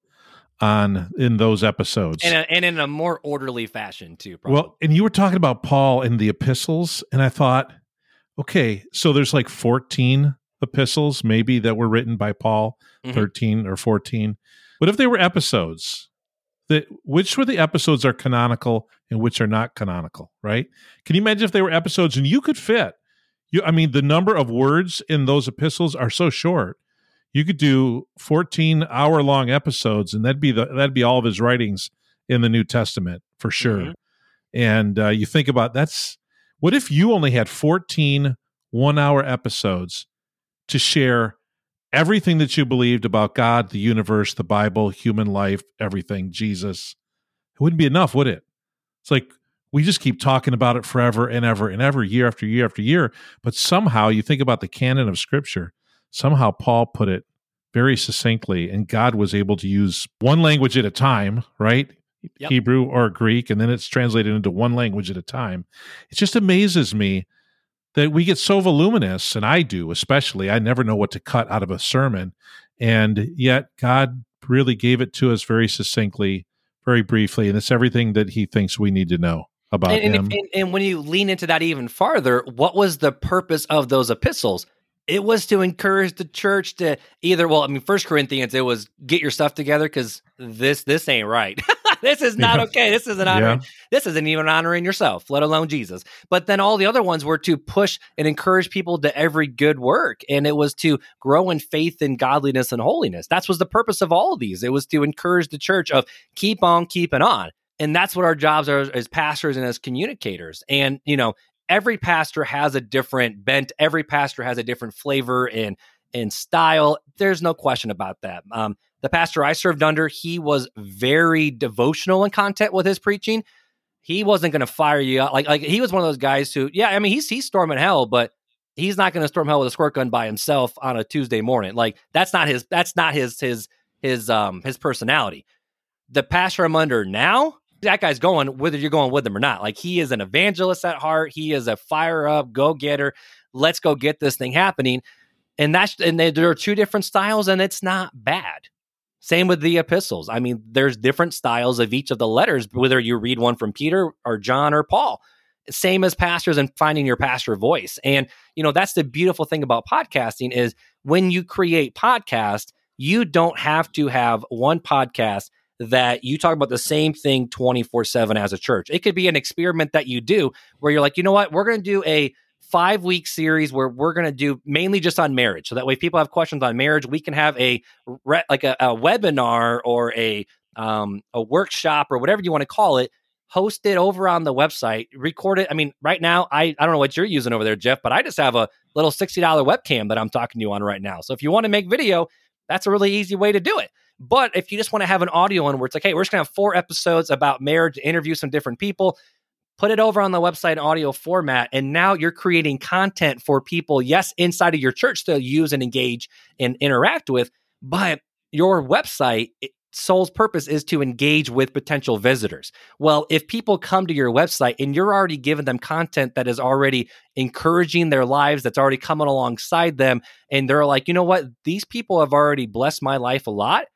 on in those episodes. And, a, and in a more orderly fashion, too, probably. Well, and you were talking about Paul in the epistles, and I thought, okay, so there's like fourteen epistles maybe that were written by Paul, mm-hmm. thirteen or fourteen. But if they were episodes, that which were the episodes are canonical and which are not canonical, right? Can you imagine if they were episodes and you could fit, you, I mean, the number of words in those epistles are so short. You could do fourteen hour long episodes, and that'd be the that'd be all of his writings in the New Testament for sure. Mm-hmm. And uh, you think about that's what if you only had fourteen one hour episodes to share everything that you believed about God, the universe, the Bible, human life, everything, Jesus. It wouldn't be enough, would it? It's like we just keep talking about it forever and ever and ever, year after year after year. But somehow you think about the canon of Scripture, somehow Paul put it very succinctly, and God was able to use one language at a time, right? Yep. Hebrew or Greek, and then it's translated into one language at a time. It just amazes me that we get so voluminous, and I do especially. I never know what to cut out of a sermon, and yet God really gave it to us very succinctly, very briefly, and it's everything that he thinks we need to know about and, and him. If, and, and when you lean into that even farther, what was the purpose of those epistles? It was to encourage the church to either, well, I mean, First Corinthians, it was get your stuff together because this this ain't right. This is not yeah. okay. This isn't honoring. Yeah. This isn't even honoring yourself, let alone Jesus. But then all the other ones were to push and encourage people to every good work. And it was to grow in faith and godliness and holiness. That was the purpose of all of these. It was to encourage the church of keep on keeping on. And that's what our jobs are as pastors and as communicators. And, you know, every pastor has a different bent. Every pastor has a different flavor and, and style. There's no question about that. Um, the pastor I served under, he was very devotional in content with his preaching. He wasn't going to fire you out. Like, like he was one of those guys who, yeah, I mean, he's, he's storming hell, but he's not going to storm hell with a squirt gun by himself on a Tuesday morning. Like that's not his, that's not his, his, his, um, his personality. The pastor I'm under now, that guy's going whether you're going with him or not. Like he is an evangelist at heart. He is a fire up, go getter. Let's go get this thing happening. And that's, and they, there are two different styles and it's not bad. Same with the epistles. I mean, there's different styles of each of the letters, whether you read one from Peter or John or Paul. Same as pastors and finding your pastor voice. And, you know, that's the beautiful thing about podcasting is when you create podcast, you don't have to have one podcast that you talk about the same thing twenty-four seven as a church. It could be an experiment that you do where you're like, you know what, we're going to do a five week series where we're going to do mainly just on marriage. So that way if people have questions on marriage, we can have a like a, a webinar or a, um, a workshop or whatever you want to call it, host it over on the website, record it. I mean, right now, I, I don't know what you're using over there, Jeff, but I just have a little sixty dollars webcam that I'm talking to you on right now. So if you want to make video, that's a really easy way to do it. But if you just want to have an audio one where it's like, hey, we're just going to have four episodes about marriage, interview some different people, put it over on the website in audio format, and now you're creating content for people, yes, inside of your church to use and engage and interact with, but your website, soul's purpose is to engage with potential visitors. Well, if people come to your website and you're already giving them content that is already encouraging their lives, that's already coming alongside them, and they're like, you know what, these people have already blessed my life a lot.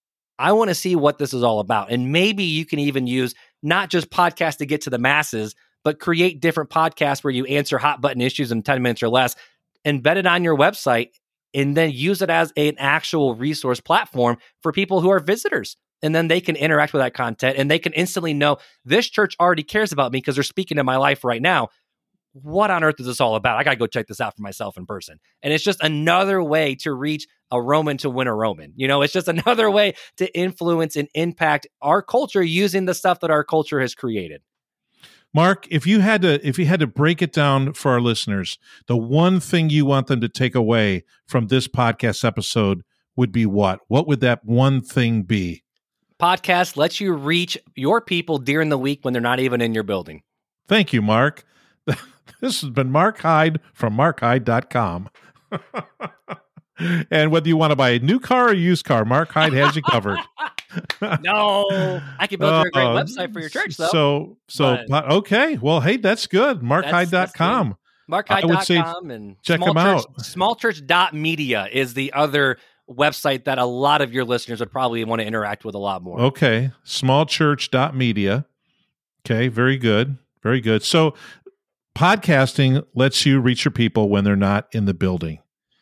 I want to see what this is all about. And maybe you can even use not just podcasts to get to the masses, but create different podcasts where you answer hot button issues in ten minutes or less, embed it on your website, and then use it as an actual resource platform for people who are visitors. And then they can interact with that content and they can instantly know this church already cares about me because they're speaking to my life right now. What on earth is this all about? I got to go check this out for myself in person. And it's just another way to reach a Roman to win a Roman. You know, it's just another way to influence and impact our culture using the stuff that our culture has created. Mark, if you had to if you had to break it down for our listeners, the one thing you want them to take away from this podcast episode would be what? What would that one thing be? Podcast lets you reach your people during the week when they're not even in your building. Thank you, Mark. This has been Mark Hyde from mark hyde dot com. And whether you want to buy a new car or a used car, Mark Hyde has you covered. No, I could build you a great Uh, website for your church, though. So, so But- okay. Well, hey, that's good. mark hyde dot com. mark I hyde would dot say com and check small them church, out. small church dot media is the other website that a lot of your listeners would probably want to interact with a lot more. Okay. small church dot media. Okay. Very good. Very good. So podcasting lets you reach your people when they're not in the building.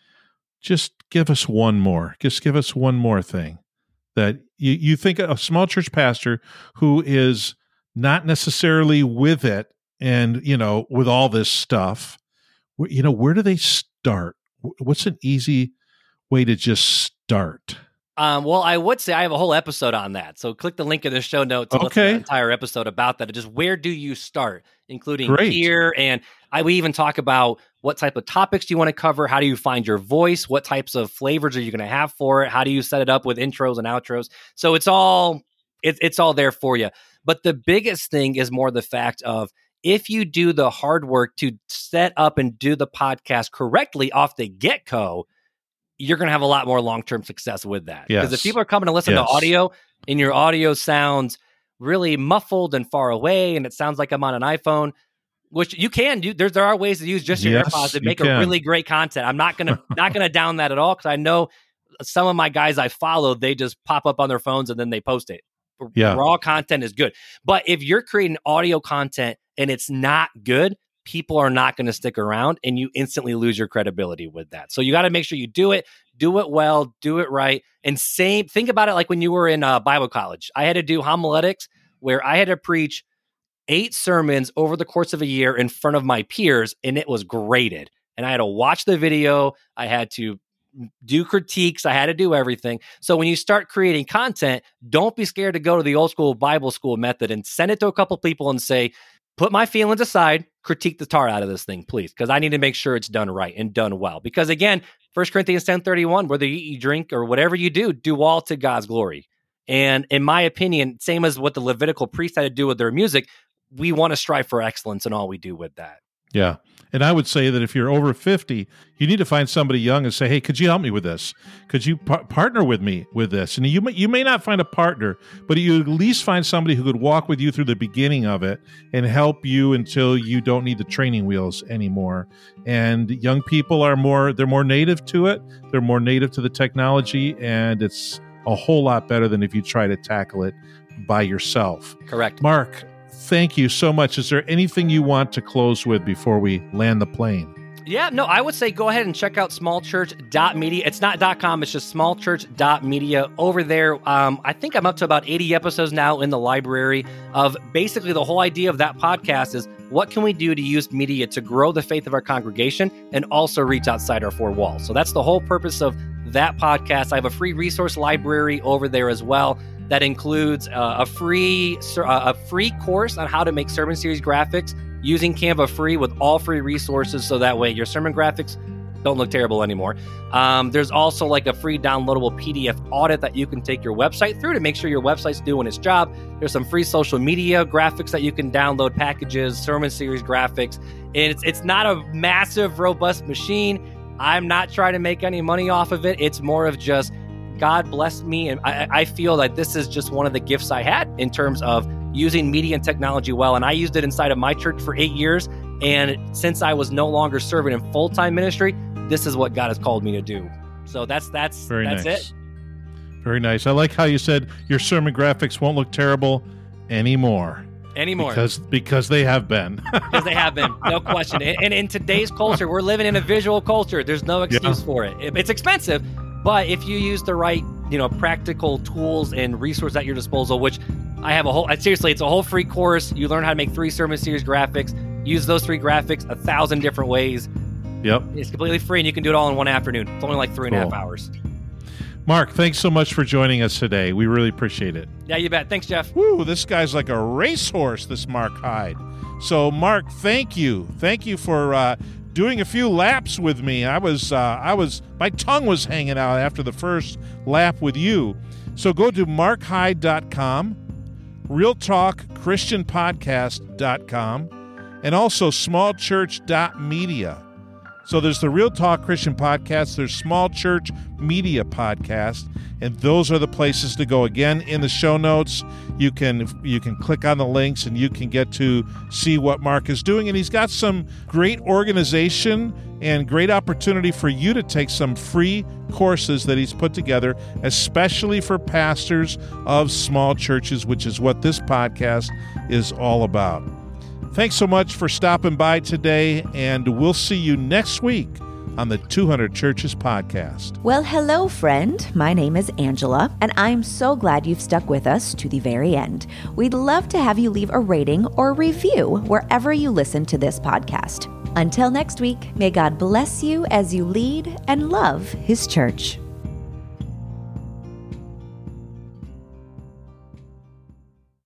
Just give us one more. Just give us one more thing that you, you think a small church pastor who is not necessarily with it and, you know, with all this stuff, wh- you know, where do they start? Wh- What's an easy way to just start? Um, well, I would say I have a whole episode on that. So click the link in the show notes to listen to Okay. the entire episode about that. Just where do you start, including Great. gear. And I we even talk about what type of topics do you want to cover? How do you find your voice? What types of flavors are you going to have for it? How do you set it up with intros and outros? So it's all it, it's all there for you. But the biggest thing is more the fact of if you do the hard work to set up and do the podcast correctly off the get-go, you're going to have a lot more long-term success with that. Because Yes. if people are coming to listen Yes. to audio and your audio sounds really muffled and far away and it sounds like I'm on an iPhone, which you can do. There's, there are ways to use just your Yes, AirPods to you make a can. really great content. I'm not going to not going to down that at all because I know some of my guys I follow, they just pop up on their phones and then they post it. Yeah. Raw content is good. But if you're creating audio content and it's not good, people are not going to stick around and you instantly lose your credibility with that. So you got to make sure you do it, do it well, do it right. And same, think about it like when you were in uh, Bible college. I had to do homiletics where I had to preach eight sermons over the course of a year in front of my peers, and it was graded. And I had to watch the video. I had to do critiques. I had to do everything. So when you start creating content, don't be scared to go to the old school Bible school method and send it to a couple people and say, put my feelings aside, critique the tar out of this thing, please, because I need to make sure it's done right and done well. Because again, First Corinthians ten thirty-one, whether you eat, you drink, or whatever you do, do all to God's glory. And in my opinion, same as what the Levitical priests had to do with their music, we want to strive for excellence in all we do with that. Yeah. And I would say that if you're over fifty, you need to find somebody young and say, hey, could you help me with this? Could you par- partner with me with this? And you may, you may not find a partner, but you at least find somebody who could walk with you through the beginning of it and help you until you don't need the training wheels anymore. And young people are more, they're more native to it. They're more native to the technology. And it's a whole lot better than if you try to tackle it by yourself. Correct. Mark, thank you so much. Is there anything you want to close with before we land the plane? Yeah, no, I would say go ahead and check out small church dot media. It's not .com, it's just small church dot media. Over there, um, I think I'm up to about eighty episodes now in the library of basically the whole idea of that podcast is what can we do to use media to grow the faith of our congregation and also reach outside our four walls. So that's the whole purpose of that podcast. I have a free resource library over there as well that includes uh, a free uh, a free course on how to make sermon series graphics using Canva free with all free resources, so that way your sermon graphics don't look terrible anymore. Um, there's also like a free downloadable P D F audit that you can take your website through to make sure your website's doing its job. There's some free social media graphics that you can download, packages, sermon series graphics. And it's it's not a massive, robust machine. I'm not trying to make any money off of it. It's more of just God blessed me, and I, I feel like this is just one of the gifts I had in terms of using media and technology well. And I used it inside of my church for eight years. And since I was no longer serving in full-time ministry, this is what God has called me to do. So that's that's Very that's nice. it. Very nice. I like how you said your sermon graphics won't look terrible anymore. Anymore. Because because they have been. Because they have been, no question. And, and in today's culture, we're living in a visual culture. There's no excuse Yeah. for it. It- It's expensive, but if you use the right, you know, practical tools and resources at your disposal, which I have a whole, seriously, it's a whole free course. You learn how to make three sermon series graphics, use those three graphics a thousand different ways. Yep. It's completely free and you can do it all in one afternoon. It's only like three and a half Cool. hours. Mark, thanks so much for joining us today. We really appreciate it. Yeah, you bet. Thanks, Jeff. Woo, this guy's like a racehorse, this Mark Hyde. So, Mark, thank you. Thank you for uh, doing a few laps with me. I was, uh, I was, my tongue was hanging out after the first lap with you. So go to mark hyde dot com, real talk christian podcast dot com, and also small church dot media. So there's the Real Talk Christian Podcast, there's Small Church Media Podcast, and those are the places to go. Again, in the show notes, you can you can click on the links and you can get to see what Mark is doing. And he's got some great organization and great opportunity for you to take some free courses that he's put together, especially for pastors of small churches, which is what this podcast is all about. Thanks so much for stopping by today, and we'll see you next week on the two hundred Churches Podcast. Well, hello, friend. My name is Angela, and I'm so glad you've stuck with us to the very end. We'd love to have you leave a rating or review wherever you listen to this podcast. Until next week, may God bless you as you lead and love His church.